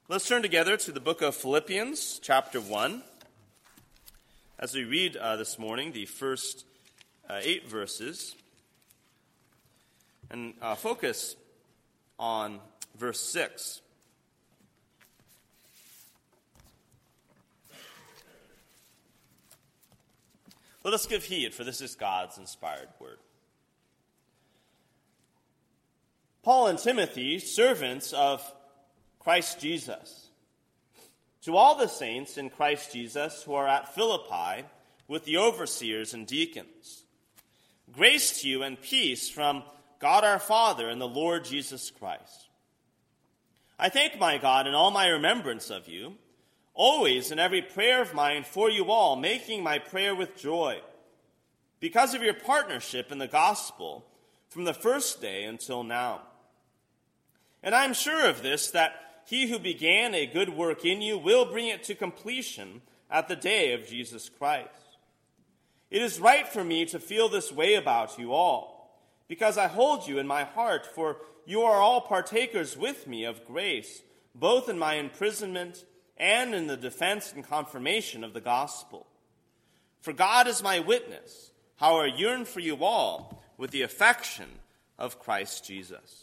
Let's turn together to the book of Philippians, chapter 1, as we read this morning the first 8 verses, and focus on verse 6. Let us give heed, for this is God's inspired word. Paul and Timothy, servants of Christ Jesus, to all the saints in Christ Jesus who are at Philippi with the overseers and deacons, grace to you and peace from God our Father and the Lord Jesus Christ. I thank my God in all my remembrance of you, always in every prayer of mine for you all, making my prayer with joy, because of your partnership in the gospel from the first day until now. And I am sure of this, that he who began a good work in you will bring it to completion at the day of Jesus Christ. It is right for me to feel this way about you all, because I hold you in my heart, for you are all partakers with me of grace, both in my imprisonment and in the defense and confirmation of the gospel. For God is my witness, how I yearn for you all with the affection of Christ Jesus.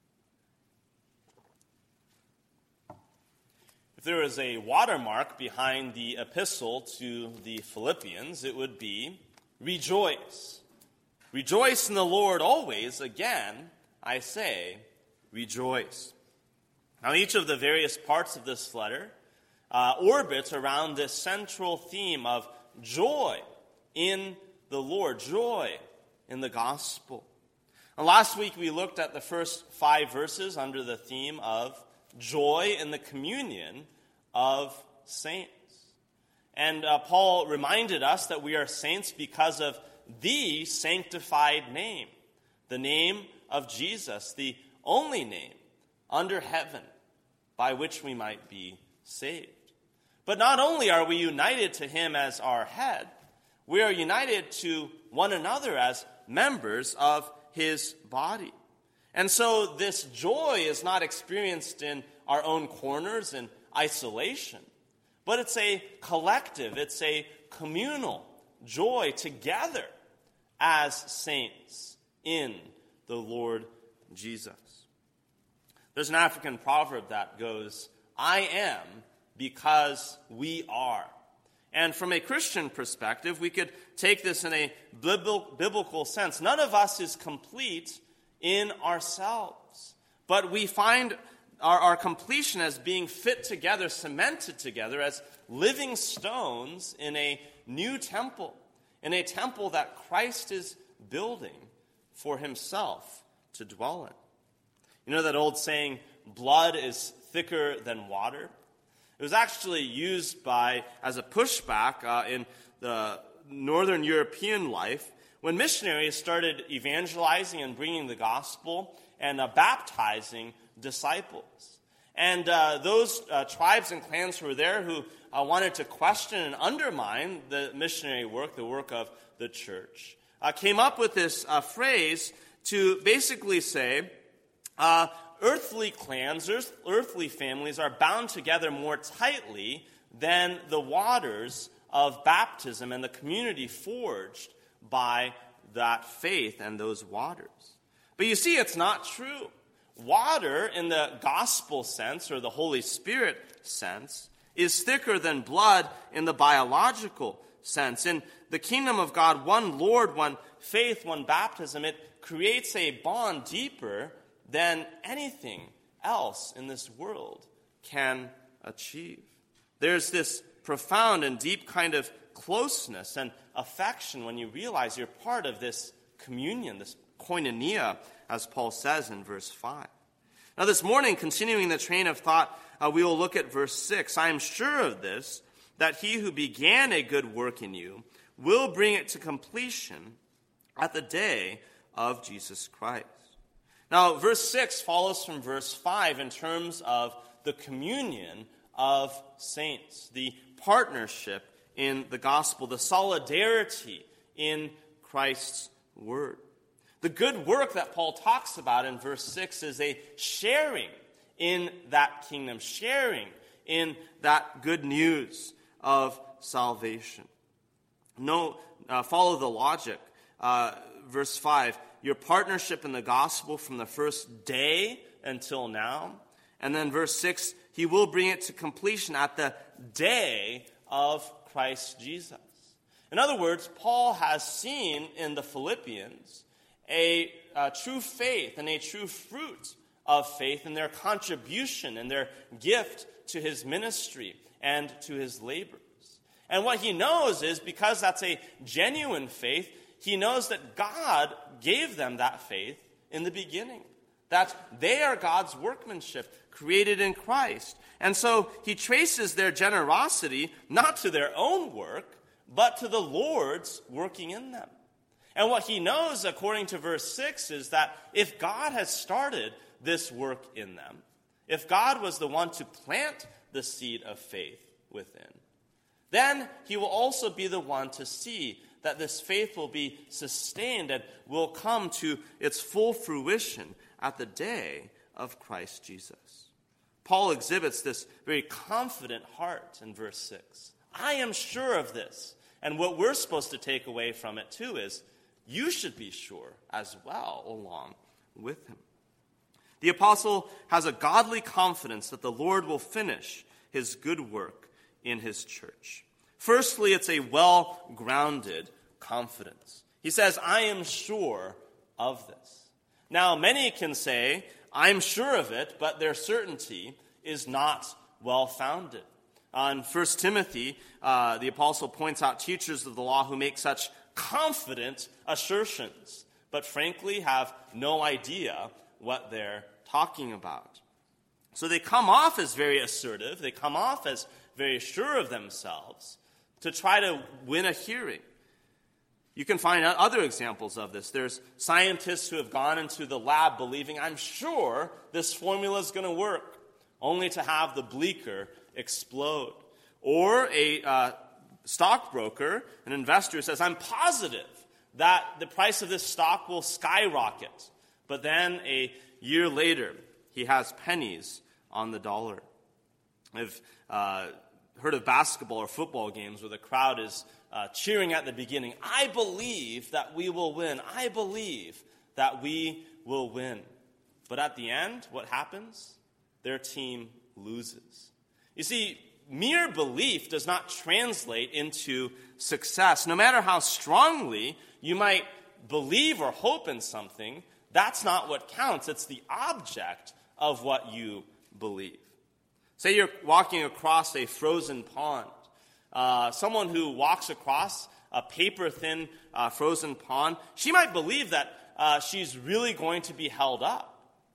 If there was a watermark behind the epistle to the Philippians, it would be rejoice. Rejoice in the Lord always. Again, I say, rejoice. Now, each of the various parts of this letter orbits around this central theme of joy in the Lord, joy in the gospel. And last week we looked at the first 5 verses under the theme of joy in the communion of saints. And Paul reminded us that we are saints because of the sanctified name, the name of Jesus, the only name under heaven by which we might be saved. But not only are we united to him as our head, we are united to one another as members of his body. And so this joy is not experienced in our own corners in isolation, but it's a collective, it's a communal joy together as saints in the Lord Jesus. There's an African proverb that goes, I am because we are. And from a Christian perspective, we could take this in a biblical sense. None of us is complete in ourselves, but we find our completion as being fit together, cemented together as living stones in a new temple, in a temple that Christ is building for himself to dwell in. You know that old saying, blood is thicker than water? It was actually used as a pushback in the Northern European life when missionaries started evangelizing and bringing the gospel and baptizing disciples. And those tribes and clans who were there who wanted to question and undermine the missionary work, the work of the church, came up with this phrase to basically say, earthly clans, earthly families are bound together more tightly than the waters of baptism and the community forged by that faith and those waters. But you see, it's not true. Water, in the gospel sense, or the Holy Spirit sense, is thicker than blood in the biological sense. In the kingdom of God, one Lord, one faith, one baptism, it creates a bond deeper than anything else in this world can achieve. There's this profound and deep kind of closeness and affection when you realize you're part of this communion, this koinonia, as Paul says in verse 5. Now this morning, continuing the train of thought, we will look at verse 6. I am sure of this, that he who began a good work in you will bring it to completion at the day of Jesus Christ. Now, verse 6 follows from verse 5 in terms of the communion of saints, the partnership in the gospel, the solidarity in Christ's word. The good work that Paul talks about in verse 6 is a sharing in that kingdom, sharing in that good news of salvation. Follow the logic. Verse 5, your partnership in the gospel from the first day until now. And then verse 6, he will bring it to completion at the day of Christ Jesus. In other words, Paul has seen in the Philippians a true faith and a true fruit of faith in their contribution and their gift to his ministry and to his labors. And what he knows is, because that's a genuine faith, he knows that God gave them that faith in the beginning, that they are God's workmanship, created in Christ. And so he traces their generosity not to their own work, but to the Lord's working in them. And what he knows, according to verse 6, is that if God has started this work in them, if God was the one to plant the seed of faith within, then he will also be the one to see that this faith will be sustained and will come to its full fruition at the day of Christ Jesus. Paul exhibits this very confident heart in verse 6. I am sure of this. And what we're supposed to take away from it too is you should be sure as well along with him. The apostle has a godly confidence that the Lord will finish his good work in his church. Firstly, it's a well-grounded confidence. He says, I am sure of this. Now, many can say, I'm sure of it, but their certainty is not well-founded. In 1 Timothy, the apostle points out teachers of the law who make such confident assertions, but frankly have no idea what they're talking about. So they come off as very assertive, they come off as very sure of themselves to try to win a hearing. You can find other examples of this. There's scientists who have gone into the lab believing, I'm sure this formula is going to work, only to have the beaker explode. Or a stockbroker, an investor, who says, I'm positive that the price of this stock will skyrocket. But then a year later, he has pennies on the dollar. I've heard of basketball or football games where the crowd is cheering at the beginning. I believe that we will win. I believe that we will win. But at the end, what happens? Their team loses. You see, mere belief does not translate into success. No matter how strongly you might believe or hope in something, that's not what counts. It's the object of what you believe. Say you're walking across a frozen pond. Someone who walks across a paper-thin frozen pond, she might believe that she's really going to be held up.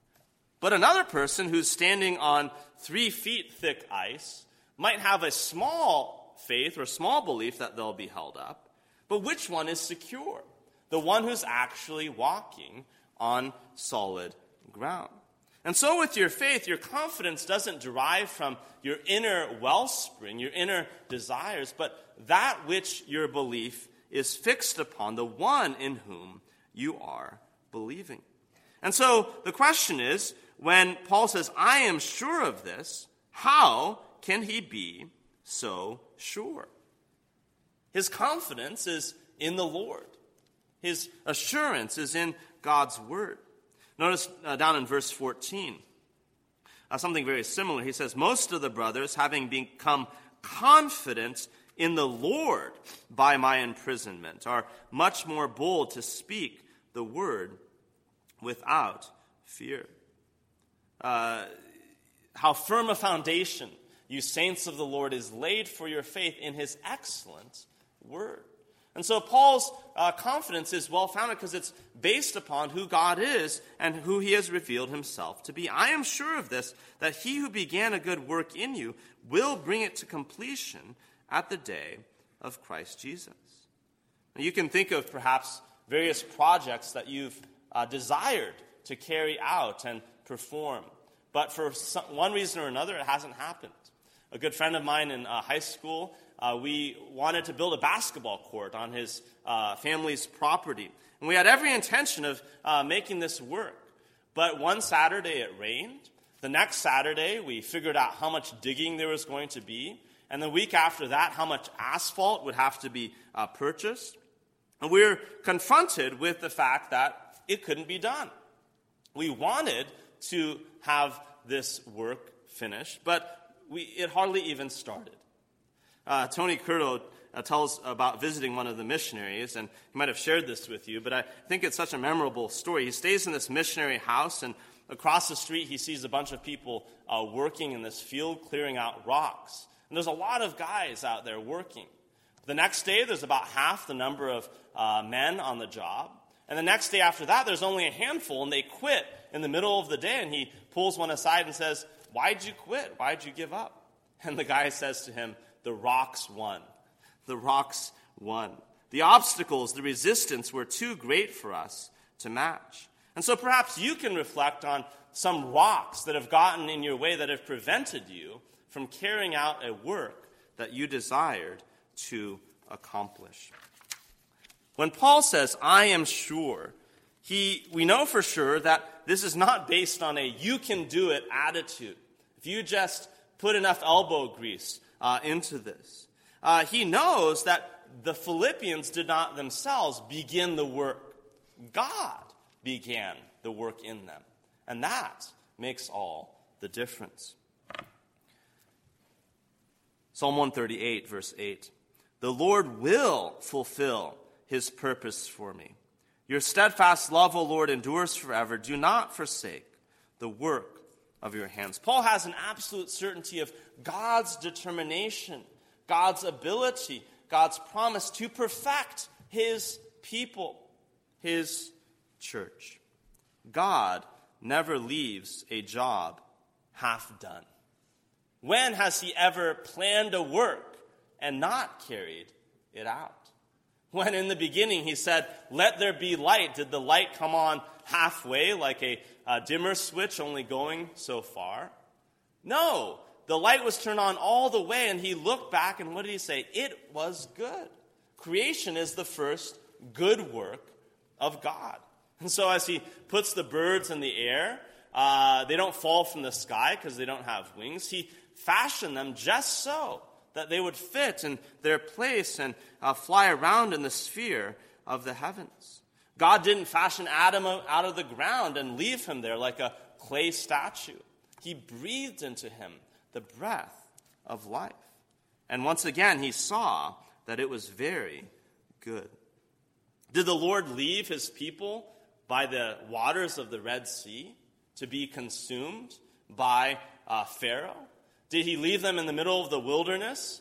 But another person who's standing on 3 feet thick ice might have a small faith or small belief that they'll be held up. But which one is secure? The one who's actually walking on solid ground. And so with your faith, your confidence doesn't derive from your inner wellspring, your inner desires, but that which your belief is fixed upon, the one in whom you are believing. And so the question is, when Paul says, I am sure of this, how can he be so sure? His confidence is in the Lord. His assurance is in God's word. Notice down in verse 14, something very similar. He says, most of the brothers, having become confident in the Lord by my imprisonment, are much more bold to speak the word without fear. How firm a foundation, you saints of the Lord, is laid for your faith in his excellent word. And so Paul's confidence is well-founded because it's based upon who God is and who he has revealed himself to be. I am sure of this, that he who began a good work in you will bring it to completion at the day of Christ Jesus. Now, you can think of perhaps various projects that you've desired to carry out and perform, but for one reason or another, it hasn't happened. A good friend of mine in high school, we wanted to build a basketball court on his family's property. And we had every intention of making this work. But one Saturday it rained. The next Saturday, we figured out how much digging there was going to be. And the week after that, how much asphalt would have to be purchased. And we were confronted with the fact that it couldn't be done. We wanted to have this work finished, but it hardly even started. Tony Curto tells about visiting one of the missionaries, and he might have shared this with you, but I think it's such a memorable story. He stays in this missionary house, and across the street he sees a bunch of people working in this field, clearing out rocks. And there's a lot of guys out there working. The next day, there's about half the number of men on the job. And the next day after that, there's only a handful, and they quit in the middle of the day. And he pulls one aside and says, "Why'd you quit? Why'd you give up?" And the guy says to him, "The rocks won. The rocks won. The obstacles, the resistance were too great for us to match." And so perhaps you can reflect on some rocks that have gotten in your way, that have prevented you from carrying out a work that you desired to accomplish. When Paul says, "I am sure," we know for sure that this is not based on a "you can do it" attitude. If you just put enough elbow grease into this. He knows that the Philippians did not themselves begin the work. God began the work in them. And that makes all the difference. Psalm 138, verse 8. "The Lord will fulfill his purpose for me. Your steadfast love, O Lord, endures forever. Do not forsake the work of your hands." Paul has an absolute certainty of God's determination, God's ability, God's promise to perfect his people, his church. God never leaves a job half done. When has he ever planned a work and not carried it out? When in the beginning he said, "Let there be light," did the light come on halfway like a dimmer switch only going so far? No, the light was turned on all the way, and he looked back, and what did he say? It was good. Creation is the first good work of God. And so as he puts the birds in the air, they don't fall from the sky because they don't have wings. He fashioned them just so that they would fit in their place and fly around in the sphere of the heavens. God didn't fashion Adam out of the ground and leave him there like a clay statue. He breathed into him the breath of life. And once again, he saw that it was very good. Did the Lord leave his people by the waters of the Red Sea to be consumed by Pharaoh? Did he leave them in the middle of the wilderness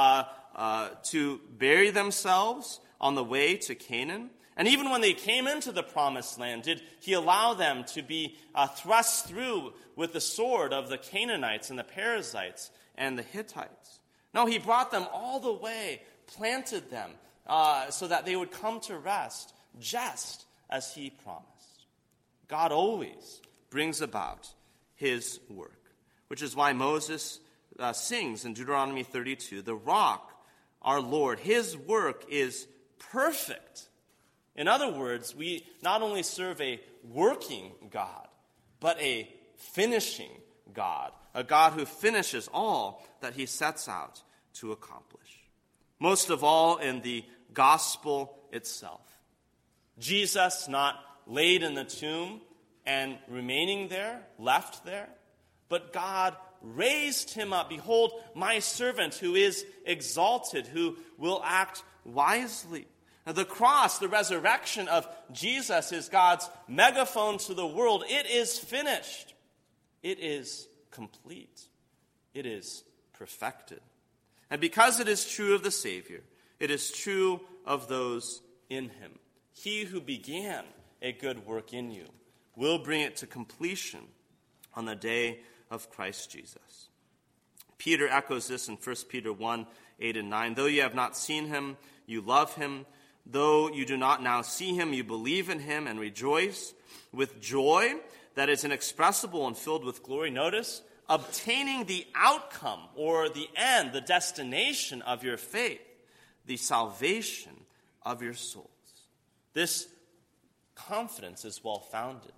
to bury themselves on the way to Canaan? And even when they came into the promised land, did he allow them to be thrust through with the sword of the Canaanites and the Perizzites and the Hittites? No, he brought them all the way, planted them so that they would come to rest just as he promised. God always brings about his work. Which is why Moses sings in Deuteronomy 32, "The rock, our Lord, his work is perfect." In other words, we not only serve a working God, but a finishing God, a God who finishes all that he sets out to accomplish. Most of all in the gospel itself. Jesus not laid in the tomb and remaining there, left there, but God raised him up. "Behold, my servant who is exalted, who will act wisely." Now, the cross, the resurrection of Jesus, is God's megaphone to the world. It is finished. It is complete. It is perfected. And because it is true of the Savior, it is true of those in him. He who began a good work in you will bring it to completion on the day of Christ Jesus. Peter echoes this in 1 Peter 1, 8 and 9. "Though you have not seen him, you love him. Though you do not now see him, you believe in him and rejoice with joy that is inexpressible and filled with glory." Notice, obtaining the outcome or the end, the destination of your faith, the salvation of your souls. This confidence is well founded.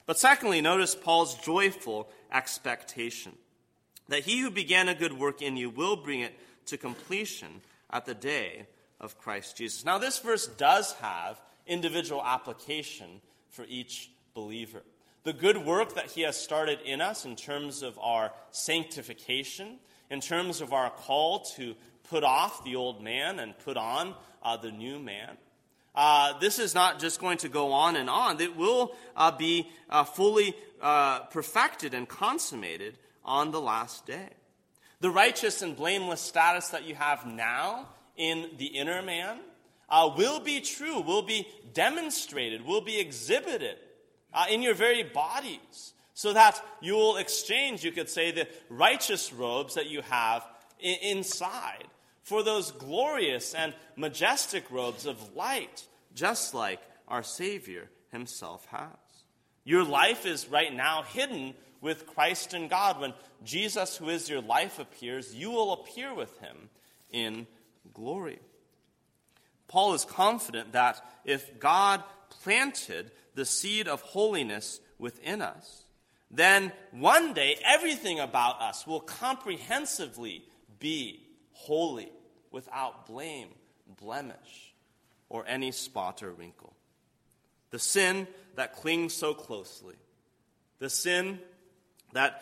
But secondly, notice Paul's joyful expectation that he who began a good work in you will bring it to completion at the day of Christ Jesus. Now, this verse does have individual application for each believer. The good work that he has started in us in terms of our sanctification, in terms of our call to put off the old man and put on the new man. This is not just going to go on and on. It will be fully perfected and consummated on the last day. The righteous and blameless status that you have now in the inner man will be true, will be demonstrated, will be exhibited in your very bodies, so that you will exchange, you could say, the righteous robes that you have inside for those glorious and majestic robes of light, just like our Savior himself has. Your life is right now hidden with Christ in God. When Jesus, who is your life, appears, you will appear with him in glory. Paul is confident that if God planted the seed of holiness within us, then one day everything about us will comprehensively be holy, without blame, blemish, or any spot or wrinkle. The sin that clings so closely, the sin that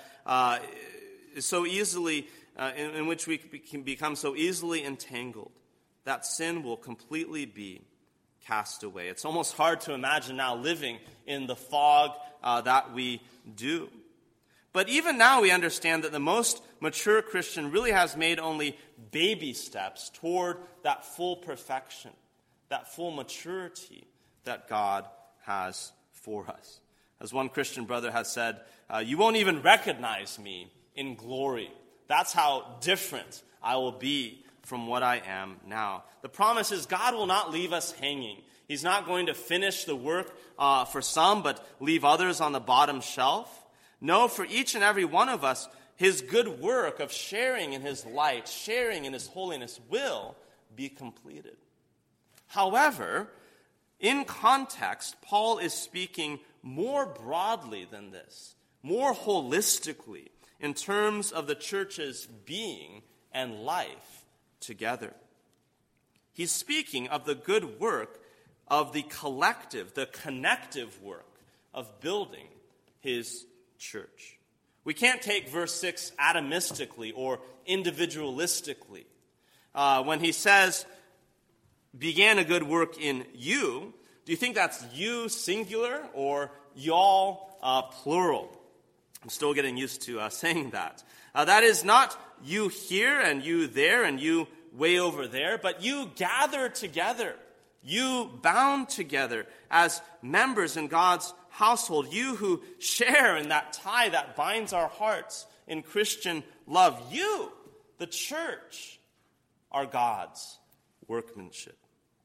is so easily, in which we can become so easily entangled, that sin will completely be cast away. It's almost hard to imagine now living in the fog that we do. But even now we understand that the most mature Christian really has made only baby steps toward that full perfection, that full maturity that God has for us. As one Christian brother has said, you won't even recognize me in glory. That's how different I will be from what I am now. The promise is God will not leave us hanging. He's not going to finish the work for some, but leave others on the bottom shelf. No, for each and every one of us, his good work of sharing in his light, sharing in his holiness will be completed. However, in context, Paul is speaking more broadly than this, more holistically, in terms of the church's being and life together. He's speaking of the good work of the collective, the connective work of building his church. We can't take verse 6 atomistically or individualistically. When he says, began a good work in you, do you think that's you singular or y'all plural? I'm still getting used to saying that. That is not you here and you there and you way over there, but you gathered together. You bound together as members in God's household. You who share in that tie that binds our hearts in Christian love. You, the church, are God's workmanship.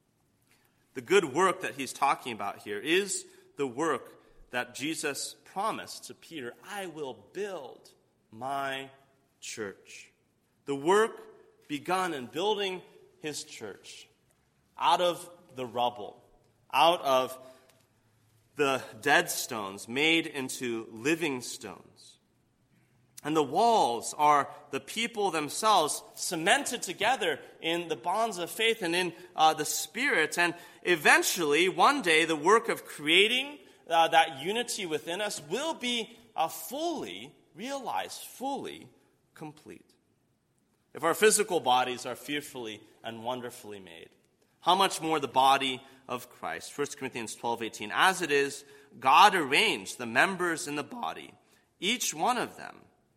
The good work that he's talking about here is the work that Jesus promised to Peter. I will build my church. The work begun in building his church out of the rubble, out of the dead stones made into living stones. And the walls are the people themselves cemented together in the bonds of faith and in the Spirit. And eventually, one day, the work of creating that unity within us will be fully realized, fully complete. If our physical bodies are fearfully and wonderfully made, how much more the body of Christ? 1 Corinthians 12:18. As it is, God arranged the members in the body, each one of them,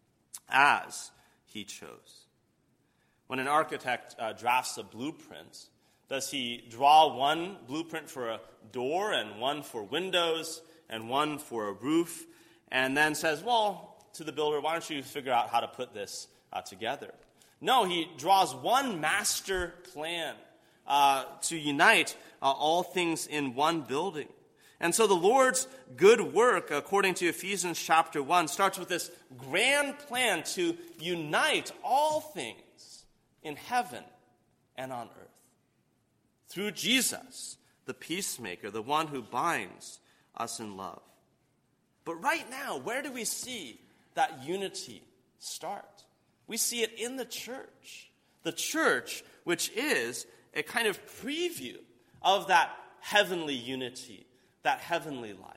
as he chose. When an architect drafts a blueprint, does he draw one blueprint for a door and one for windows and one for a roof, and then says, well, to the builder, why don't you figure out how to put this together? No, he draws one master plan to unite all things in one building. And so the Lord's good work, according to Ephesians chapter 1, starts with this grand plan to unite all things in heaven and on earth. Through Jesus, the peacemaker, the one who binds us in love. But right now, where do we see that unity start? We see it in the church. The church, which is a kind of preview of that heavenly unity, that heavenly life.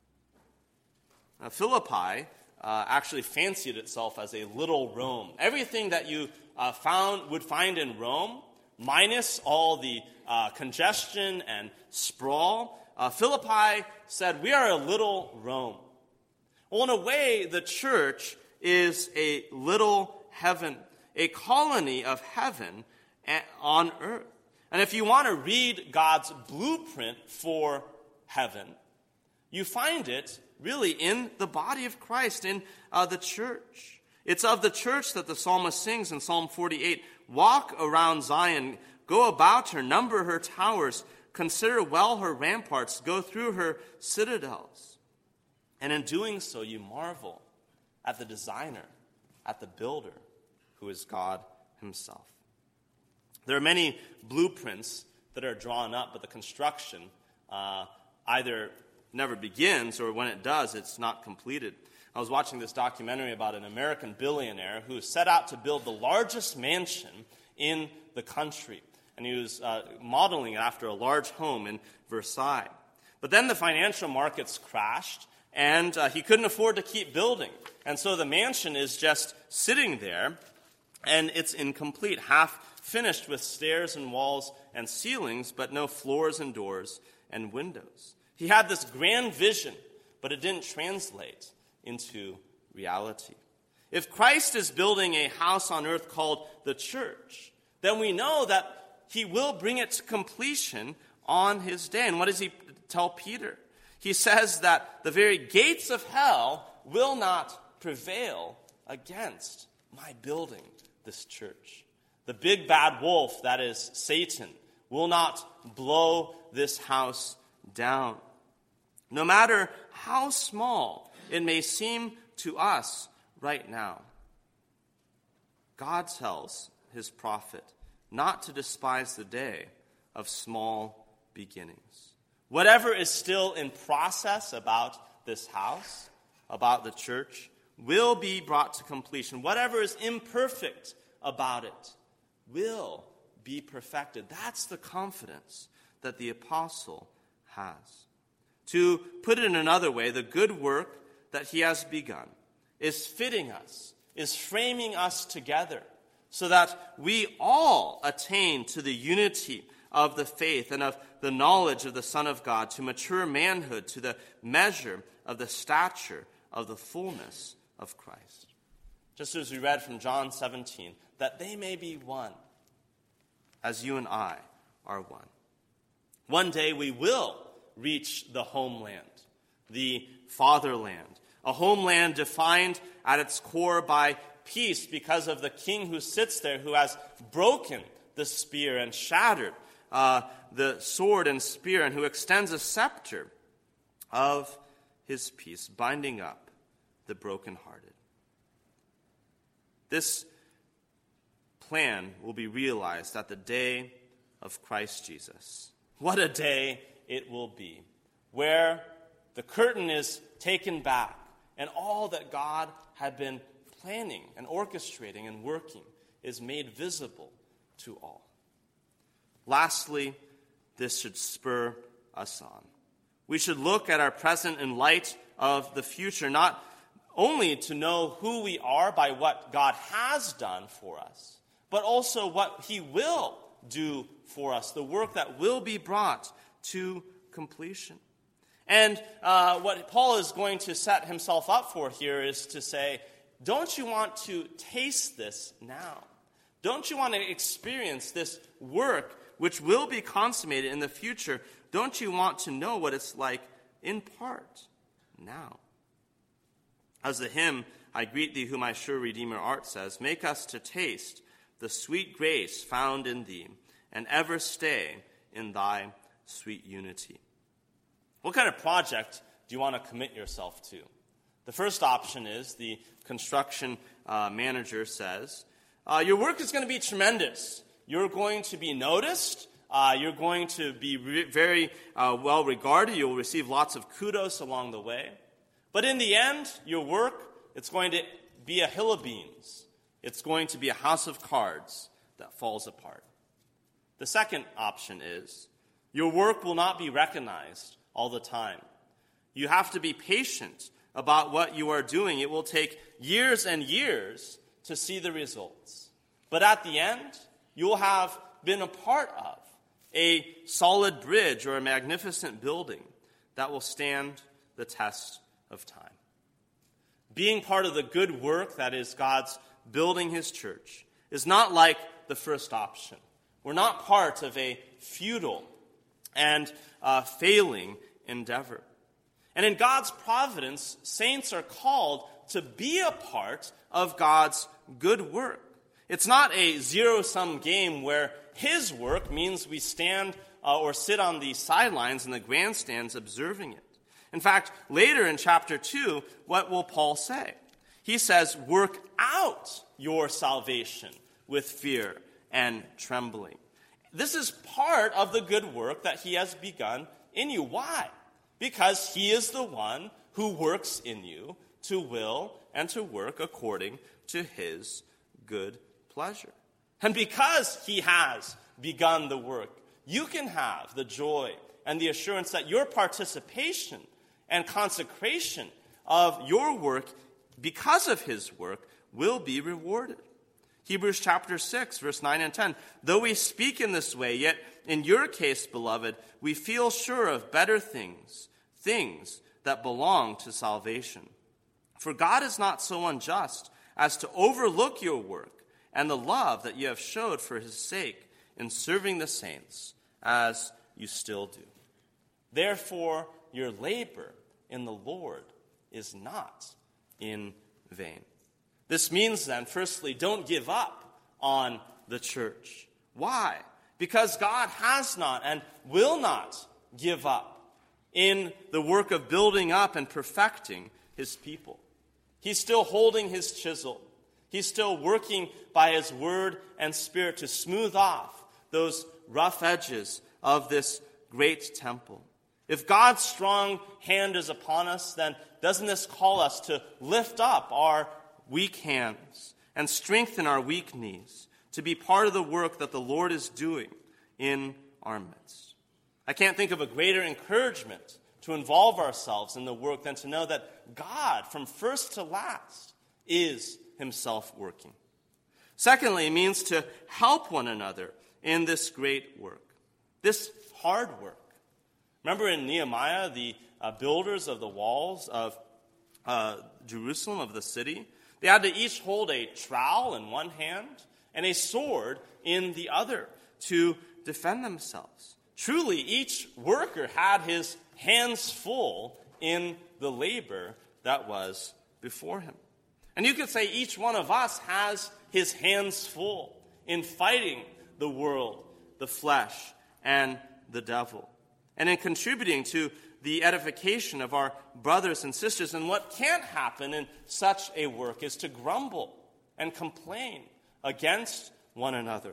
Now, Philippi actually fancied itself as a little Rome. Everything that you would find in Rome, minus all the congestion and sprawl, Philippi said, we are a little Rome. Well, in a way, the church is a little heaven, a colony of heaven on earth. And if you want to read God's blueprint for heaven, you find it really in the body of Christ, in the church. It's of the church that the psalmist sings in Psalm 48, walk around Zion, go about her, number her towers, consider well her ramparts, go through her citadels. And in doing so, you marvel at the designer, at the builder, who is God himself. There are many blueprints that are drawn up, but the construction either never begins, or when it does, it's not completed. I was watching this documentary about an American billionaire who set out to build the largest mansion in the country. And he was modeling it after a large home in Versailles. But then the financial markets crashed, and he couldn't afford to keep building. And so the mansion is just sitting there, and it's incomplete, half finished with stairs and walls and ceilings, but no floors and doors and windows. He had this grand vision, but it didn't translate into reality. If Christ is building a house on earth called the church, then we know that he will bring it to completion on his day. And what does he tell Peter? He says that the very gates of hell will not prevail against my building this church. The big bad wolf, that is Satan, will not blow this house down. No matter how small it may seem to us right now, God tells his prophet not to despise the day of small beginnings. Whatever is still in process about this house, about the church, will be brought to completion. Whatever is imperfect about it will be perfected. That's the confidence that the apostle has. To put it in another way, the good work that he has begun is fitting us, is framing us together so that we all attain to the unity of the faith and of the knowledge of the Son of God, to mature manhood, to the measure of the stature of the fullness of Christ. Just as we read from John 17, that they may be one, as you and I are one. One day we will reach the homeland, the fatherland, a homeland defined at its core by peace because of the king who sits there, who has broken the spear and shattered the sword and spear, and who extends a scepter of his peace, binding up the brokenhearted. This plan will be realized at the day of Christ Jesus. What a day it will be, where the curtain is taken back and all that God had been planning and orchestrating and working is made visible to all. Lastly, this should spur us on. We should look at our present in light of the future, not only to know who we are by what God has done for us, but also what he will do for us, the work that will be brought to completion. And what Paul is going to set himself up for here is to say, don't you want to taste this now? Don't you want to experience this work which will be consummated in the future? Don't you want to know what it's like in part now? As the hymn, I greet thee whom my sure Redeemer art, says, make us to taste the sweet grace found in thee, and ever stay in thy sweet unity. What kind of project do you want to commit yourself to? The first option is, the construction manager says, your work is going to be tremendous. You're going to be noticed. You're going to be very well regarded. You'll receive lots of kudos along the way. But in the end, your work, it's going to be a hill of beans. It's going to be a house of cards that falls apart. The second option is your work will not be recognized all the time. You have to be patient about what you are doing. It will take years and years to see the results. But at the end, you will have been a part of a solid bridge or a magnificent building that will stand the test of time. Being part of the good work that is God's building his church is not like the first option. We're not part of a futile and failing endeavor. And in God's providence, saints are called to be a part of God's good work. It's not a zero-sum game where his work means we stand or sit on the sidelines in the grandstands observing it. In fact, later in chapter 2, what will Paul say? He says, work out your salvation with fear and trembling. This is part of the good work that he has begun in you. Why? Because he is the one who works in you to will and to work according to his good pleasure. And because he has begun the work, you can have the joy and the assurance that your participation and consecration of your work because of his work will be rewarded. Hebrews chapter 6, verse 9 and 10. Though we speak in this way, yet in your case, beloved, we feel sure of better things, things that belong to salvation. For God is not so unjust as to overlook your work and the love that you have showed for his sake in serving the saints, as you still do. Therefore, your labor in the Lord is not in vain. This means then, firstly, don't give up on the church. Why? Because God has not and will not give up in the work of building up and perfecting his people. He's still holding his chisel. He's still working by his word and spirit to smooth off those rough edges of this great temple. If God's strong hand is upon us, then doesn't this call us to lift up our weak hands and strengthen our weak knees to be part of the work that the Lord is doing in our midst? I can't think of a greater encouragement to involve ourselves in the work than to know that God, from first to last, is himself working. Secondly, it means to help one another in this great work, this hard work. Remember in Nehemiah, the builders of the walls of Jerusalem, of the city, they had to each hold a trowel in one hand and a sword in the other to defend themselves. Truly, each worker had his hands full in the labor that was before him. And you could say each one of us has his hands full in fighting the world, the flesh, and the devil, and in contributing to the edification of our brothers and sisters. And what can't happen in such a work is to grumble and complain against one another.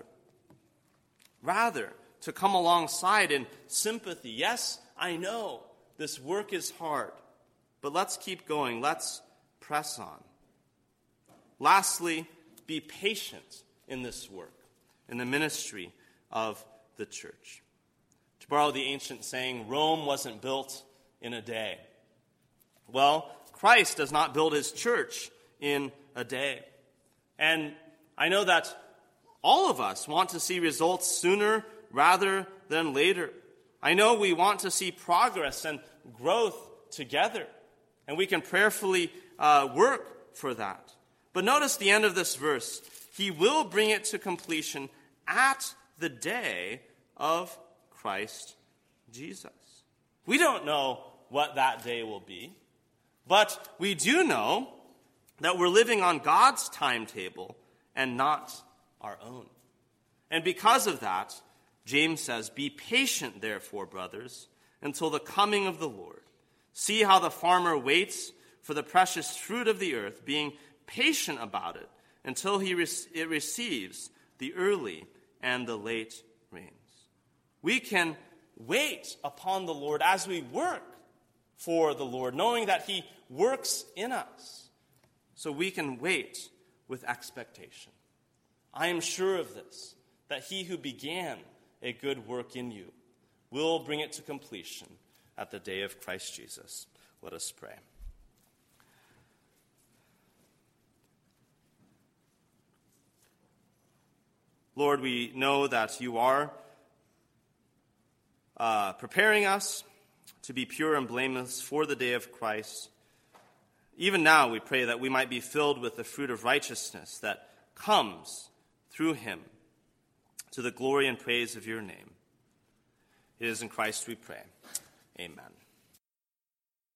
Rather, to come alongside in sympathy. Yes, I know this work is hard, but let's keep going. Let's press on. Lastly, be patient in this work, in the ministry of the church. To borrow the ancient saying, Rome wasn't built in a day. Well, Christ does not build his church in a day. And I know that all of us want to see results sooner rather than later. I know we want to see progress and growth together, and we can prayerfully work for that. But notice the end of this verse. He will bring it to completion at the day of Christ Jesus. We don't know what that day will be, but we do know that we're living on God's timetable and not our own. And because of that, James says, be patient, therefore, brothers, until the coming of the Lord. See how the farmer waits for the precious fruit of the earth, being patient about it until it receives the early and the late rains. We can wait upon the Lord as we work for the Lord, knowing that he works in us, so we can wait with expectation. I am sure of this, that he who began a good work in you will bring it to completion at the day of Christ Jesus. Let us pray. Lord, we know that you are preparing us to be pure and blameless for the day of Christ. Even now, we pray that we might be filled with the fruit of righteousness that comes through him to the glory and praise of your name. It is in Christ we pray. Amen.